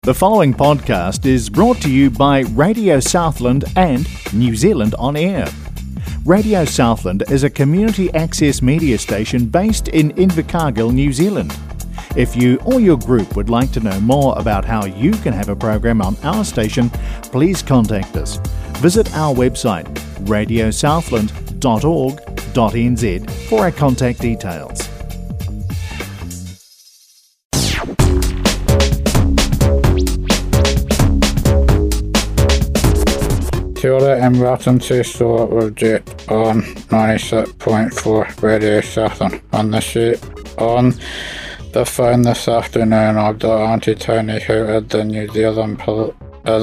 The following podcast is brought to you by Radio Southland and New Zealand On Air. Radio Southland is a community access media station based in Invercargill, New Zealand. If you or your group would like to know more about how you can have a program on our station, please contact us. Visit our website radiosouthland.org.nz for our contact details. Kia ora and welcome to Store with Jet on 96.4 Radio Southland. On the phone this afternoon, I've got Auntie Tony, who is the New Zealand Police,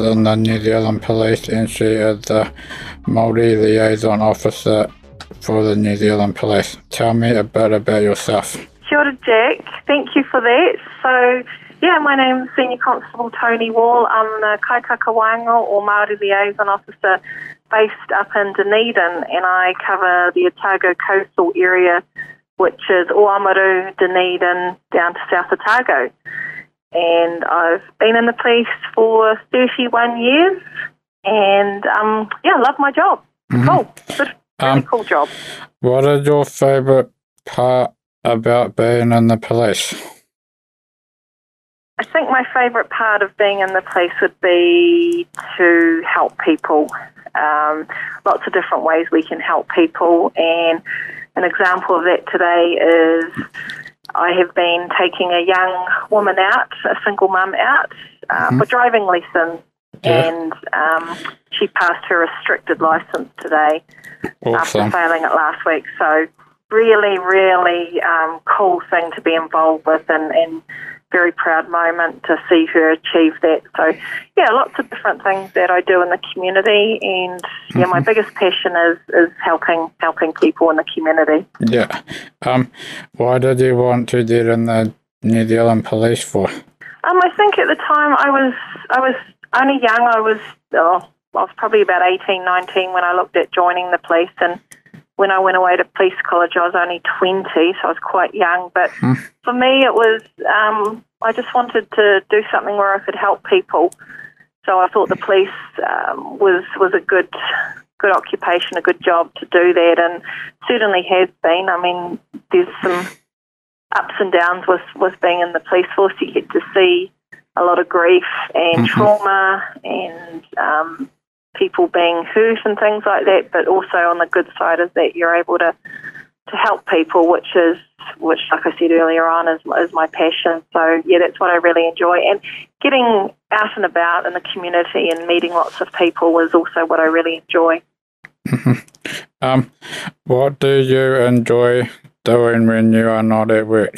and she is the Māori Liaison Officer for the New Zealand Police. Tell me a bit about yourself. Kia ora, Jack. Thank you for that. So, my name's Senior Constable Tony Wall. I'm the Kaitaka Waingo or Māori Liaison Officer based up in Dunedin, and I cover the Otago coastal area, which is Oamaru, Dunedin, down to South Otago. And I've been in the police for 31 years, and love my job. Mm-hmm. Cool. Good, really cool job. What is your favourite part about being in the police? I think my favourite part of being in the police would be to help people. Lots of different ways we can help people, and an example of that today is I have been taking a young woman out, a single mum out, for driving lessons, and she passed her restricted licence today after failing it last week. So really, really cool thing to be involved with, and very proud moment to see her achieve that. So, lots of different things that I do in the community, and my biggest passion is helping people in the community. Yeah. Why did you want to get in the New Zealand Police for? I think at the time I was only young. I was probably about 18, 19 when I looked at joining the police, and when I went away to police college, I was only 20, so I was quite young. But for me, it was I just wanted to do something where I could help people. So I thought the police was a good occupation, a good job to do that, and certainly has been. I mean, there's some ups and downs with being in the police force. You get to see a lot of grief and trauma and people being hurt and things like that, but also on the good side is that you're able to help people, which like I said earlier on is my passion. So that's what I really enjoy, and getting out and about in the community and meeting lots of people is also what I really enjoy. What do you enjoy doing when you are not at work?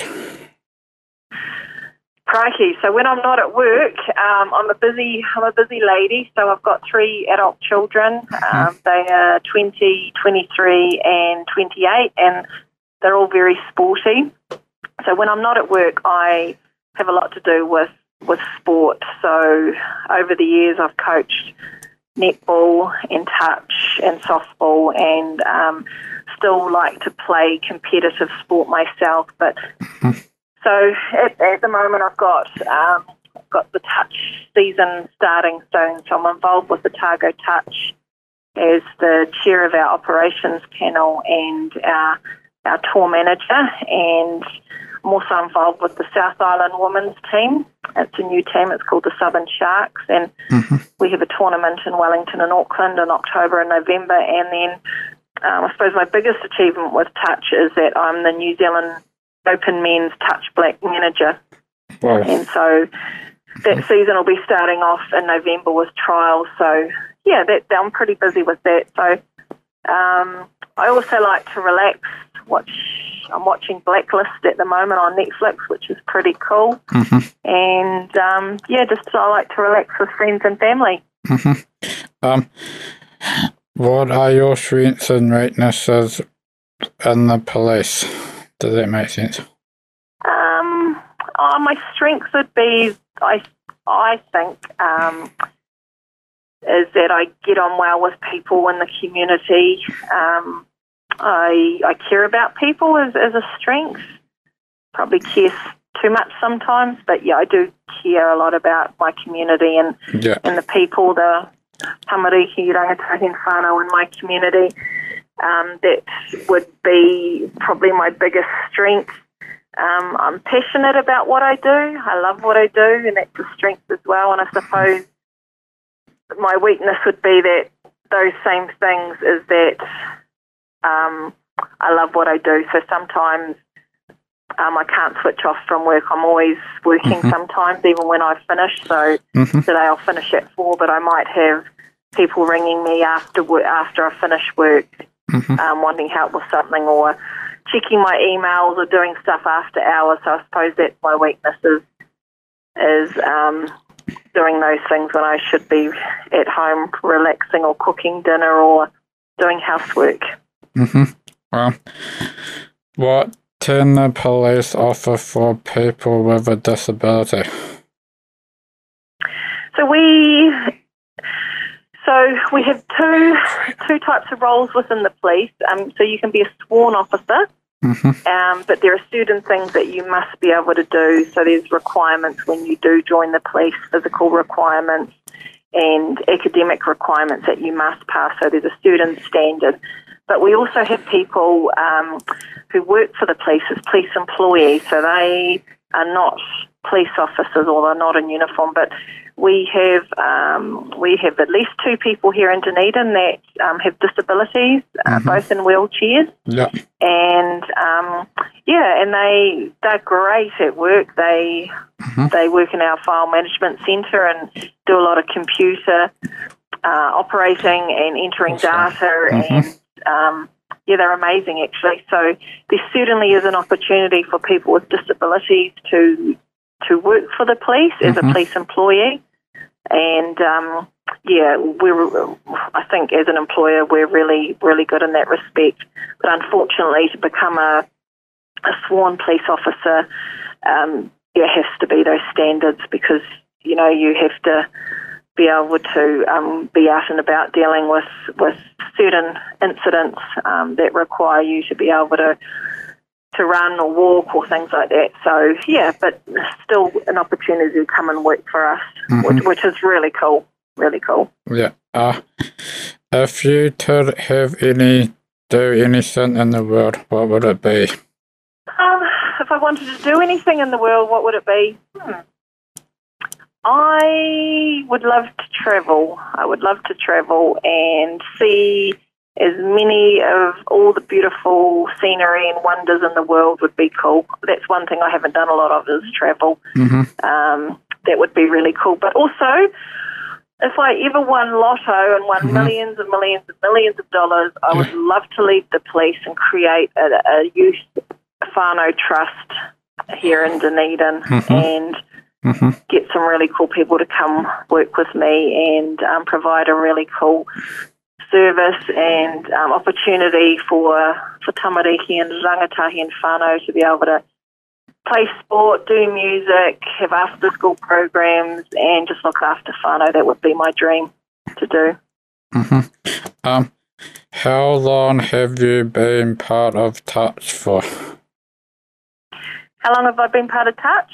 Crikey. So when I'm not at work, I'm a busy lady. So I've got 3 adult children. They are 20, 23 and 28, and they're all very sporty. So when I'm not at work, I have a lot to do with sport. So over the years, I've coached netball and touch and softball, and still like to play competitive sport myself, but so at the moment I've got the touch season starting soon, so I'm involved with Otago Touch as the chair of our operations panel and our tour manager, and I'm also involved with the South Island women's team. It's a new team, it's called the Southern Sharks, and we have a tournament in Wellington and Auckland in October and November, and then I suppose my biggest achievement with touch is that I'm the New Zealand Open Men's Touch Black Manager. Wow. And so that season will be starting off in November with trials. So, I'm pretty busy with that. So I also like to relax. I'm watching Blacklist at the moment on Netflix, which is pretty cool. And, I like to relax with friends and family. What are your strengths and weaknesses in the police? Does that make sense? My strengths would be, I think, is that I get on well with people in the community. I care about people as a strength. Probably care too much sometimes. But yeah, I do care a lot about my community and the people, the tamariki, rangatahi and whānau in my community. That would be probably my biggest strength. I'm passionate about what I do. I love what I do, and that's a strength as well. And I suppose my weakness would be that those same things is that I love what I do. So sometimes I can't switch off from work. I'm always working sometimes, even when I finish. So today I'll finish at 4, but I might have people ringing me after I finish work, wanting help with something or checking my emails or doing stuff after hours. So I suppose that's my weakness is doing those things when I should be at home relaxing or cooking dinner or doing housework. Well, what can the police offer for people with a disability? So we have two types of roles within the police. So you can be a sworn officer, but there are certain things that you must be able to do. So there's requirements when you do join the police, physical requirements and academic requirements that you must pass. So there's a certain standard. But we also have people who work for the police as police employees. So they are not police officers or they're not in uniform, but we have at least 2 people here in Dunedin that have disabilities, both in wheelchairs. Yeah. And and they're great at work. They work in our file management centre and do a lot of computer operating and entering data and they're amazing actually. So there certainly is an opportunity for people with disabilities to work for the police as a police employee. And I think as an employer we're really, really good in that respect. But unfortunately, to become a sworn police officer, there has to be those standards because you have to be able to be out and about dealing with certain incidents that require you to be able to run or walk or things like that. So, but still an opportunity to come and work for us, which is really cool, really cool. Yeah. If you could do anything in the world, what would it be? If I wanted to do anything in the world, what would it be? I would love to travel. I would love to travel and see as many of all the beautiful scenery and wonders in the world would be cool. That's one thing I haven't done a lot of is travel. That would be really cool. But also, if I ever won lotto and won millions and millions and millions of dollars, I would love to leave the police and create a youth whānau trust here in Dunedin and get some really cool people to come work with me and provide a really cool service and opportunity for tamariki and rangatahi and whānau to be able to play sport, do music, have after-school programs, and just look after whānau. That would be my dream to do. How long have you been part of Touch for? How long have I been part of Touch?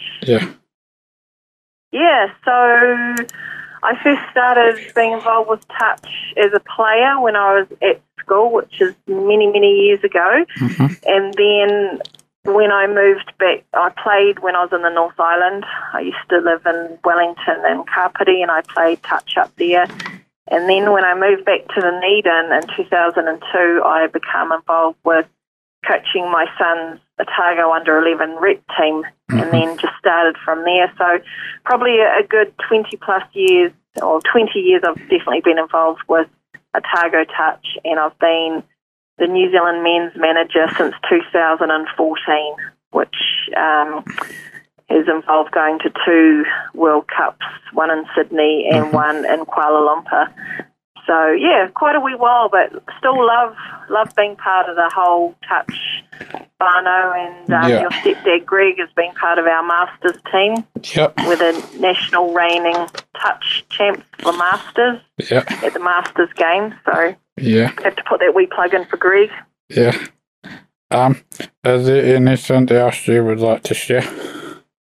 Yeah, so I first started being involved with Touch as a player when I was at school, which is many, many years ago. And then when I moved back, I played when I was in the North Island. I used to live in Wellington and Kapiti, and I played touch up there. And then when I moved back to Dunedin in 2002, I became involved with coaching my son's Otago under-11 rep team, and then just started from there. So probably a good 20-plus years, or 20 years I've definitely been involved with Otago Touch, and I've been the New Zealand men's manager since 2014, which has involved going to 2 World Cups, one in Sydney and one in Kuala Lumpur. So, yeah, quite a wee while, but still love being part of the whole Touch whānau, and your stepdad Greg has been part of our Masters team. We're the national reigning Touch champs for Masters at the Masters game, so have to put that wee plug in for Greg. Is there anything else you would like to share?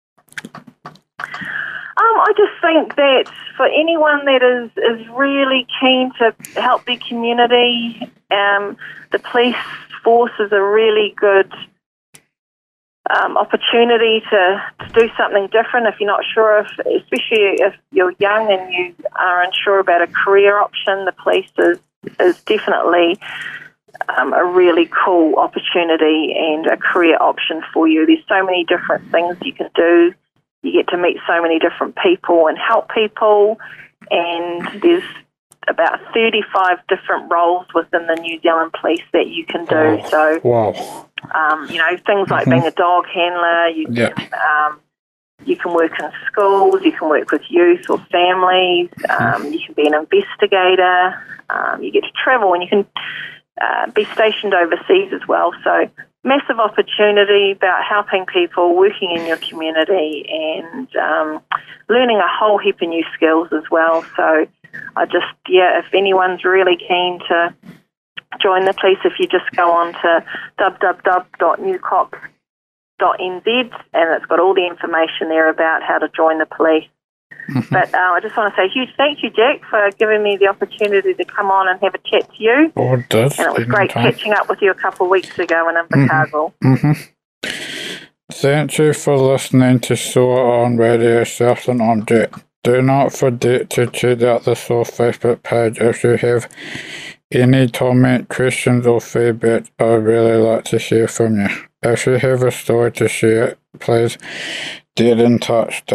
just think that for anyone that is really keen to help their community, the police force is a really good opportunity to do something different. If you're not sure, especially if you're young and you are unsure about a career option, the police is definitely a really cool opportunity and a career option for you. There's so many different things you can do. You get to meet so many different people and help people, and there's about 35 different roles within the New Zealand Police that you can do. Wow. Things like being a dog handler, you can work in schools, you can work with youth or families, you can be an investigator, you get to travel, and you can be stationed overseas as well. So massive opportunity about helping people, working in your community, and learning a whole heap of new skills as well. So if anyone's really keen to join the police, if you just go on to www.newcops.nz, and it's got all the information there about how to join the police. But I just want to say a huge thank you, Jack, for giving me the opportunity to come on and have a chat to you. Oh, it does. And it was great catching up with you a couple of weeks ago in Invercargill. Thank you for listening to SOAR on Radio Southland. I'm Jack. Do not forget to check out the SOAR Facebook page if you have any comment, questions or feedback. I would really like to hear from you. If you have a story to share, please get in touch.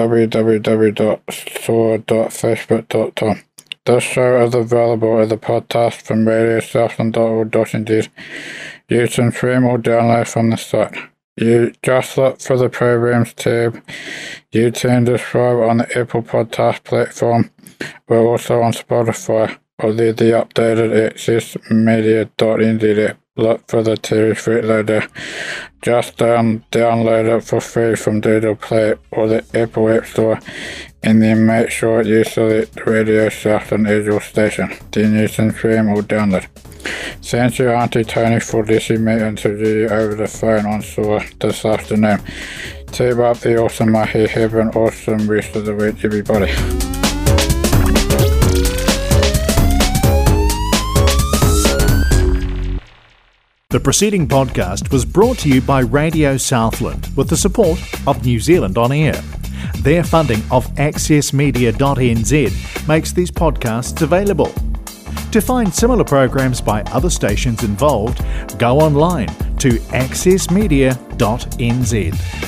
www.soar.facebook.com. This show is available as a podcast from radiosouthland.org.nz. You can stream or download from the site. You just look for the Programs tab. You can subscribe on the Apple Podcast platform. We're also on Spotify, or the updated accessmedia.nz app. Look for the TV Threat Loader. Just download it for free from Google Play or the Apple App Store, and then make sure you select Radio Southland as your station. Then you can stream or download. Thank you, Auntie Tony, for letting me interview you over the phone on SOAR this afternoon. Keep up the awesome mahi. Have an awesome rest of the week, everybody. The preceding podcast was brought to you by Radio Southland with the support of New Zealand On Air. Their funding of accessmedia.nz makes these podcasts available. To find similar programs by other stations involved, go online to accessmedia.nz.